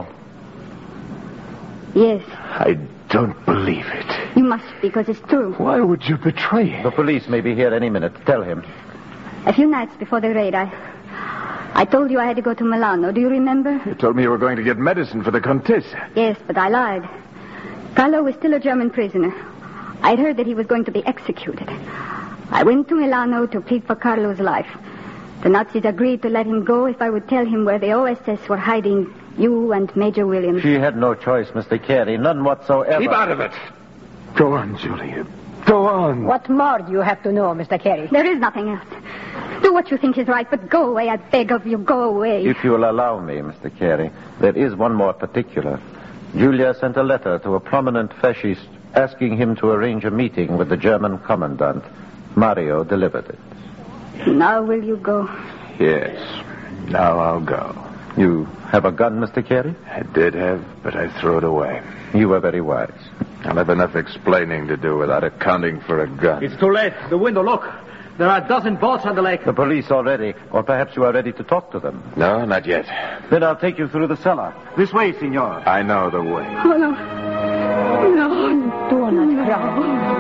Yes. I don't believe it. You must, because it's true. Why would you betray him? The police may be here any minute. Tell him. A few nights before the raid, I... I told you I had to go to Milano. Do you remember? You told me you were going to get medicine for the Contessa. Yes, but I lied. Carlo was still a German prisoner. I'd heard that he was going to be executed. I went to Milano to plead for Carlo's life. The Nazis agreed to let him go if I would tell him where the O S S were hiding you and Major Williams. She had no choice, Mister Carey. None whatsoever. Keep out of it. Go on, Julia. Go on. What more do you have to know, Mister Carey? There is nothing else. Do what you think is right, but go away. I beg of you, go away. If you'll allow me, Mister Carey, there is one more particular. Julia sent a letter to a prominent fascist asking him to arrange a meeting with the German commandant. Mario delivered it. Now will you go? Yes. Now I'll go. You have a gun, Mister Carey? I did have, but I threw it away. You were very wise. I'll have enough explaining to do without accounting for a gun. It's too late. The window, look. There are a dozen boats on the lake. The police already, or perhaps you are ready to talk to them. No, not yet. Then I'll take you through the cellar. This way, senor. I know the way. Oh, no. No. Do not cry.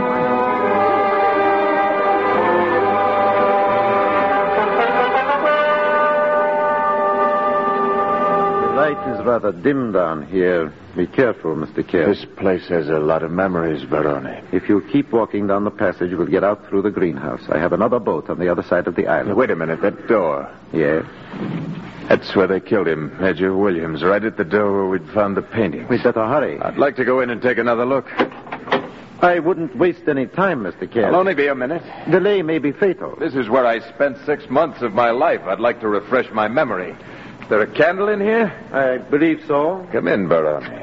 The light is rather dim down here. Be careful, Mister Carey. This place has a lot of memories, Barone. If you keep walking down the passage, we'll get out through the greenhouse. I have another boat on the other side of the island. Wait a minute, that door. Yes? That's where they killed him, Major Williams, right at the door where we'd found the painting. We'd better hurry. I'd like to go in and take another look. I wouldn't waste any time, Mister Carey. It'll only be a minute. Delay may be fatal. This is where I spent six months of my life. I'd like to refresh my memory. Is there a candle in here? I believe so. Come in, Barone.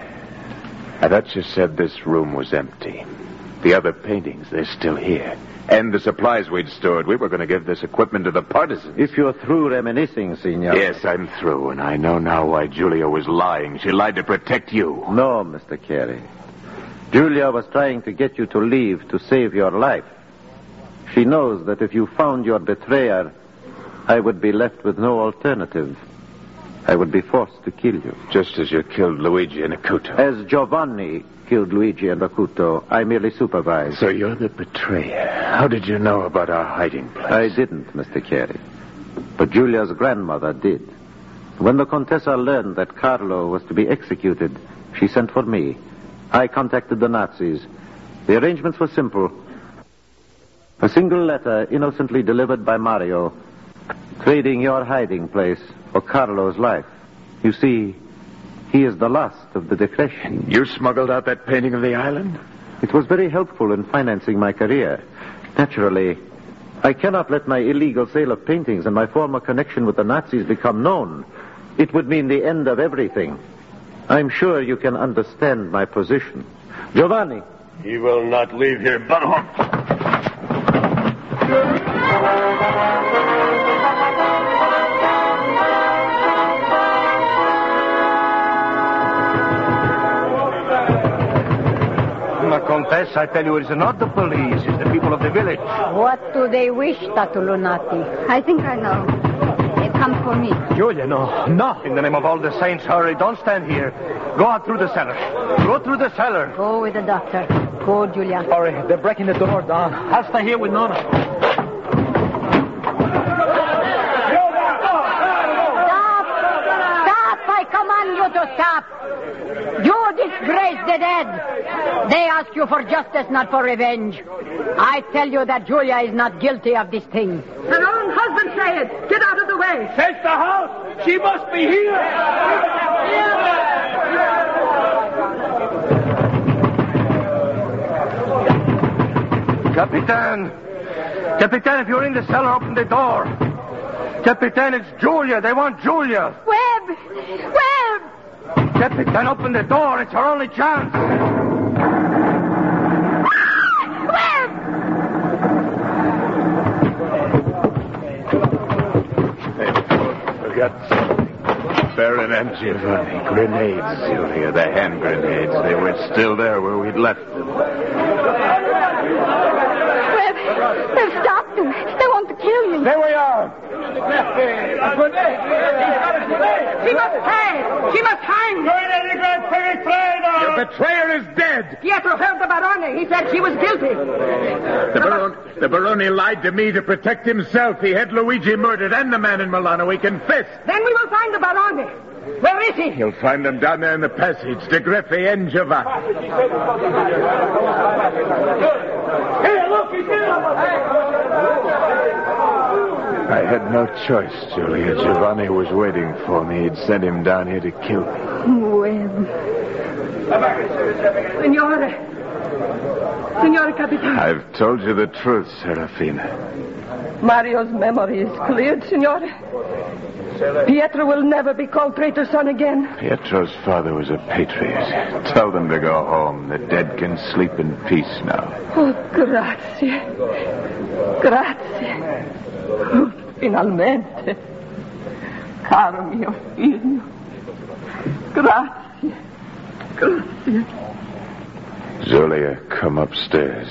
I thought you said this room was empty. The other paintings, they're still here. And the supplies we'd stored. We were going to give this equipment to the partisans. If you're through reminiscing, senor. Yes, I'm through, and I know now why Julia was lying. She lied to protect you. No, Mister Carey. Julia was trying to get you to leave to save your life. She knows that if you found your betrayer, I would be left with no alternative. I would be forced to kill you. Just as you killed Luigi and Acuto. As Giovanni killed Luigi and Acuto, I merely supervised. So you're the betrayer. How did you know about our hiding place? I didn't, Mister Carey. But Julia's grandmother did. When the Contessa learned that Carlo was to be executed, she sent for me. I contacted the Nazis. The arrangements were simple. A single letter innocently delivered by Mario, trading your hiding place for Carlo's life. You see, he is the last of the Decresci. You smuggled out that painting of the island? It was very helpful in financing my career. Naturally, I cannot let my illegal sale of paintings and my former connection with the Nazis become known. It would mean the end of everything. I'm sure you can understand my position. Giovanni. He will not leave here, Baron. Countess, I tell you, it is not the police, it's the people of the village. What do they wish, Tatulunati? I think I know. They've come for me. Julia, no. No. In the name of all the saints, hurry. Don't stand here. Go out through the cellar. Go through the cellar. Go with the doctor. Go, Julia. Hurry. They're breaking the door down. I'll stay here with Nona. Stop! Stop! I command you to stop. You disgrace the dead. They ask you for justice, not for revenge. I tell you that Julia is not guilty of this thing. Her own husband say it. Get out of the way. Search the house. She must be here. Capitan. Capitan, if you're in the cellar, open the door. Capitan, it's Julia. They want Julia. Webb! Webb! Capitan, open the door. It's our only chance. Webb! We got Baron and Giovanni. Grenades, Julia. The hand grenades. They were still there where we'd left them. Webb! They've stopped them. They want to kill me. There we are. She must hang. She must hang. Your betrayer is dead. Pietro heard the Barone. He said she was guilty. The Barone, the Barone lied to me to protect himself. He had Luigi murdered and the man in Milano. He confessed. Then we will find the Barone. Where is he? You'll find them down there in the passage. De Greffi and Giovanni. Hey, look, he's I had no choice, Julia. Giovanni was waiting for me. He'd sent him down here to kill me. Well. Signore. Signore Capitan. I've told you the truth, Serafina. Mario's memory is cleared, Signore. Pietro will never be called traitor son again. Pietro's father was a patriot. Tell them to go home. The dead can sleep in peace now. Oh, grazie. Grazie. Finalmente. Caro mio figlio. Grazie. Grazie. Julia, come upstairs.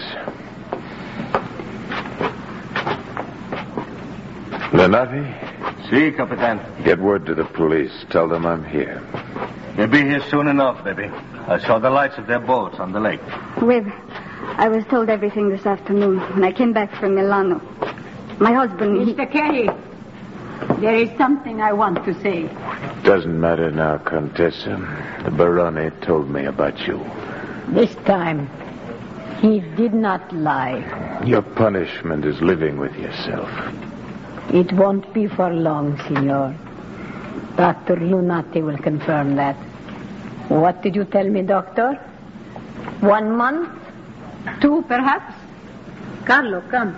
Donati? Si, Capitan. Get word to the police. Tell them I'm here. They'll be here soon enough, baby. I saw the lights of their boats on the lake. Webb, I was told everything this afternoon when I came back from Milano. My husband, he... Mister Carey, there is something I want to say. Doesn't matter now, Contessa. The Barone told me about you. This time, he did not lie. Your punishment is living with yourself. It won't be for long, Signor. Doctor Lunati will confirm that. What did you tell me, Doctor? One month? Two, perhaps? Carlo, come.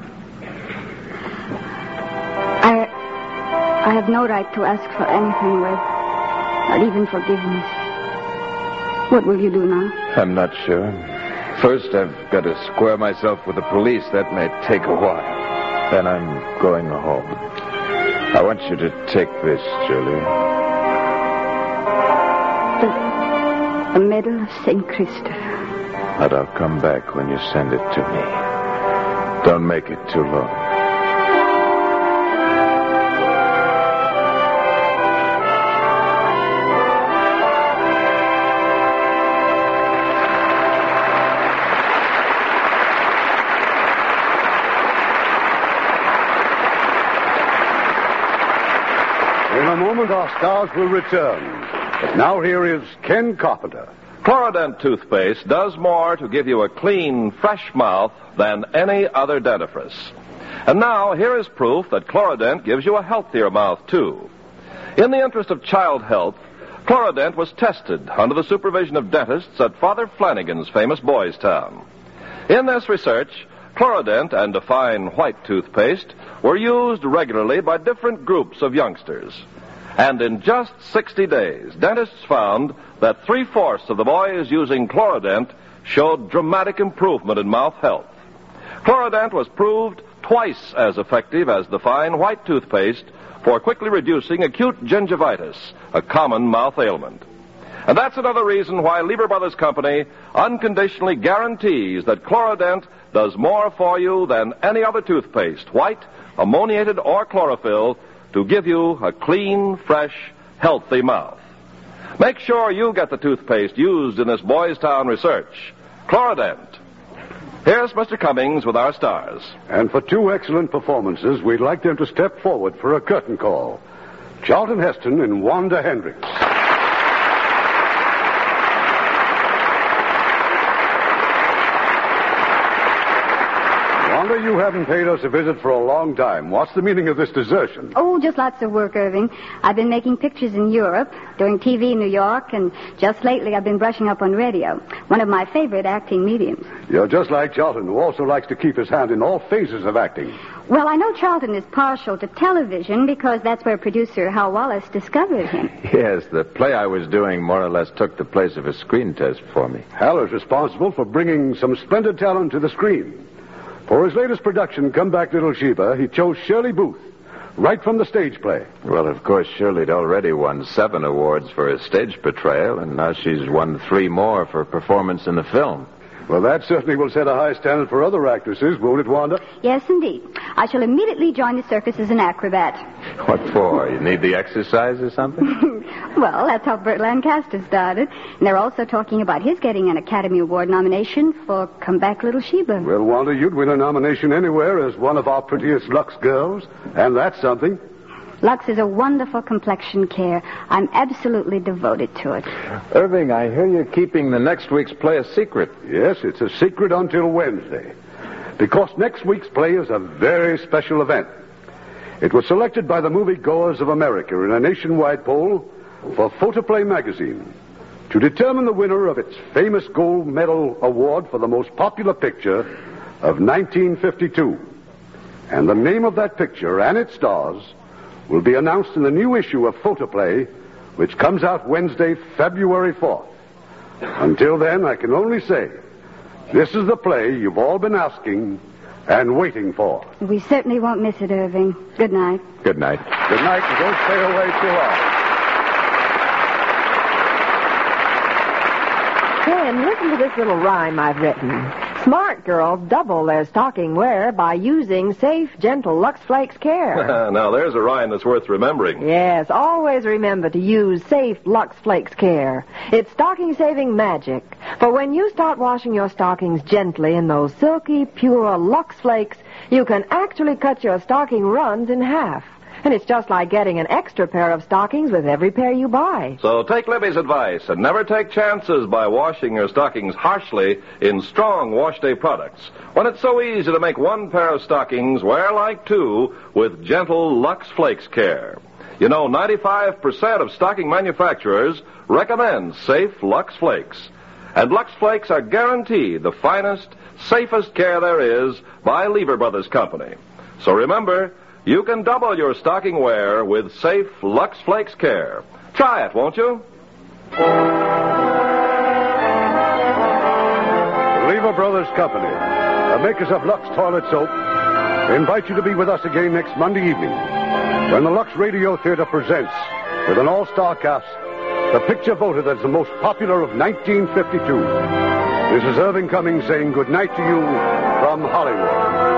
I... I have no right to ask for anything, Webb. Not even forgiveness. What will you do now? I'm not sure. First, I've got to square myself with the police. That may take a while. Then I'm going home. I want you to take this, Julia. The, the Medal of Saint Christopher. But I'll come back when you send it to me. Don't make it too long. In a moment, our stars will return. But now here is Ken Carpenter. Chlorodent toothpaste does more to give you a clean, fresh mouth than any other dentifrice. And now, here is proof that Chlorodent gives you a healthier mouth, too. In the interest of child health, Chlorodent was tested under the supervision of dentists at Father Flanagan's famous Boys Town. In this research, Chlorodent and a fine white toothpaste were used regularly by different groups of youngsters. And in just sixty days, dentists found that three-fourths of the boys using Chlorodent showed dramatic improvement in mouth health. Chlorodent was proved twice as effective as the fine white toothpaste for quickly reducing acute gingivitis, a common mouth ailment. And that's another reason why Lieber Brothers Company unconditionally guarantees that Chlorodent does more for you than any other toothpaste, white, ammoniated, or chlorophyll, to give you a clean, fresh, healthy mouth. Make sure you get the toothpaste used in this Boys Town research, Chlorodent. Here's Mister Cummings with our stars. And for two excellent performances, we'd like them to step forward for a curtain call. Charlton Heston and Wanda Hendricks. Wanda, you haven't paid us a visit for a long time. What's the meaning of this desertion? Oh, just lots of work, Irving. I've been making pictures in Europe, doing T V in New York, and just lately I've been brushing up on radio, one of my favorite acting mediums. You're just like Charlton, who also likes to keep his hand in all phases of acting. Well, I know Charlton is partial to television because that's where producer Hal Wallace discovered him. Yes, the play I was doing more or less took the place of a screen test for me. Hal is responsible for bringing some splendid talent to the screen. For his latest production, Come Back Little Sheba, he chose Shirley Booth, right from the stage play. Well, of course, Shirley'd already won seven awards for her stage portrayal, and now she's won three more for performance in the film. Well, that certainly will set a high standard for other actresses, won't it, Wanda? Yes, indeed. I shall immediately join the circus as an acrobat. What for? You need the exercise or something? Well, that's how Burt Lancaster started. And they're also talking about his getting an Academy Award nomination for Come Back Little Sheba. Well, Wanda, you'd win a nomination anywhere as one of our prettiest Lux girls, and that's something. Lux is a wonderful complexion care. I'm absolutely devoted to it. Irving, I hear you're keeping the next week's play a secret. Yes, it's a secret until Wednesday. Because next week's play is a very special event. It was selected by the moviegoers of America in a nationwide poll for Photoplay magazine to determine the winner of its famous gold medal award for the most popular picture of nineteen fifty-two. And the name of that picture and its stars will be announced in the new issue of Photoplay, which comes out Wednesday, February fourth. Until then, I can only say, this is the play you've all been asking and waiting for. We certainly won't miss it, Irving. Good night. Good night. Good night, and don't stay away too long. Ken, listen Listen to this little rhyme I've written. Smart girls double their stocking wear by using safe, gentle Lux Flakes Care. Now, there's a rhyme that's worth remembering. Yes, always remember to use safe Lux Flakes Care. It's stocking-saving magic. For when you start washing your stockings gently in those silky, pure Lux Flakes, you can actually cut your stocking runs in half. And it's just like getting an extra pair of stockings with every pair you buy. So take Libby's advice and never take chances by washing your stockings harshly in strong wash day products, when it's so easy to make one pair of stockings wear like two with gentle Lux Flakes Care. You know, ninety-five percent of stocking manufacturers recommend safe Lux Flakes. And Lux Flakes are guaranteed the finest, safest care there is by Lever Brothers Company. So remember, you can double your stocking wear with safe Lux Flakes Care. Try it, won't you? Lever Brothers Company, the makers of Lux Toilet Soap, invite you to be with us again next Monday evening when the Lux Radio Theater presents, with an all-star cast, the picture voted as the most popular of nineteen fifty-two. This is Irving Cummings saying good night to you from Hollywood.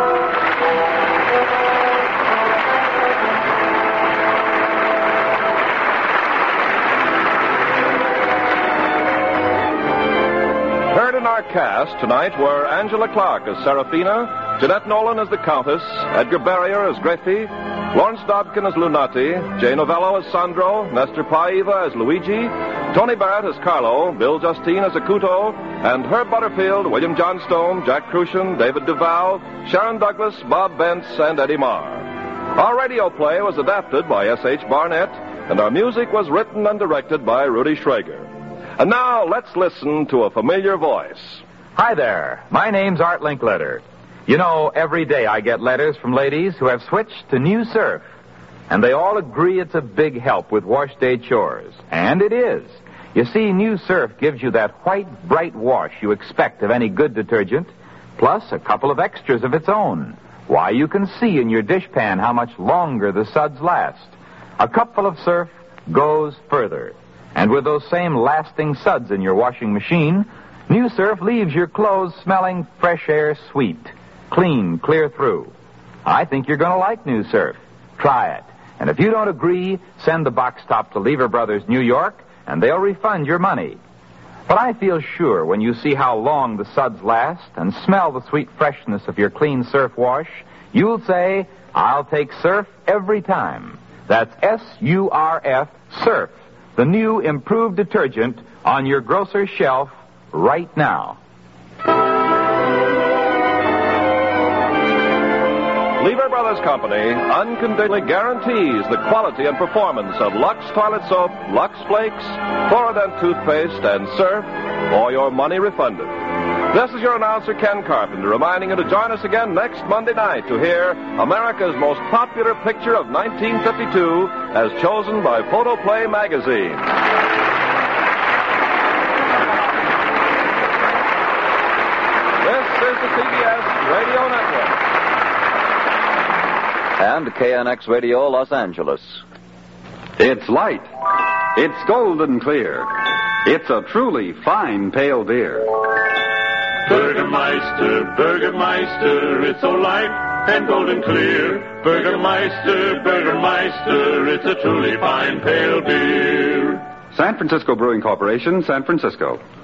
Our cast tonight were Angela Clark as Serafina, Jeanette Nolan as the Countess, Edgar Barrier as Greffy, Lawrence Dobkin as Lunati, Jay Novello as Sandro, Nestor Paiva as Luigi, Tony Barrett as Carlo, Bill Justine as Akuto, and Herb Butterfield, William Johnstone, Jack Crucian, David Duval, Sharon Douglas, Bob Bentz, and Eddie Marr. Our radio play was adapted by S H Barnett, and our music was written and directed by Rudy Schrager. And now, let's listen to a familiar voice. Hi there. My name's Art Linkletter. You know, every day I get letters from ladies who have switched to New Surf. And they all agree it's a big help with wash day chores. And it is. You see, New Surf gives you that white, bright wash you expect of any good detergent, plus a couple of extras of its own. Why, you can see in your dishpan how much longer the suds last. A cupful of surf goes further. And with those same lasting suds in your washing machine, New Surf leaves your clothes smelling fresh air sweet, clean, clear through. I think you're going to like New Surf. Try it. And if you don't agree, send the box top to Lever Brothers, New York, and they'll refund your money. But I feel sure when you see how long the suds last and smell the sweet freshness of your clean surf wash, you'll say, I'll take Surf every time. That's S U R F, Surf. The new improved detergent on your grocer's shelf right now. Lever Brothers Company unconditionally guarantees the quality and performance of Lux Toilet Soap, Lux Flakes, Florident Toothpaste, and Surf, or your money refunded. This is your announcer, Ken Carpenter, reminding you to join us again next Monday night to hear America's most popular picture of nineteen fifty-two as chosen by Photoplay magazine. This is the C B S Radio Network. And K N X Radio Los Angeles. It's light. It's golden clear. It's a truly fine pale beer. Burgermeister, Burgermeister, it's so light and golden clear. Burgermeister, Burgermeister, it's a truly fine pale beer. San Francisco Brewing Corporation, San Francisco.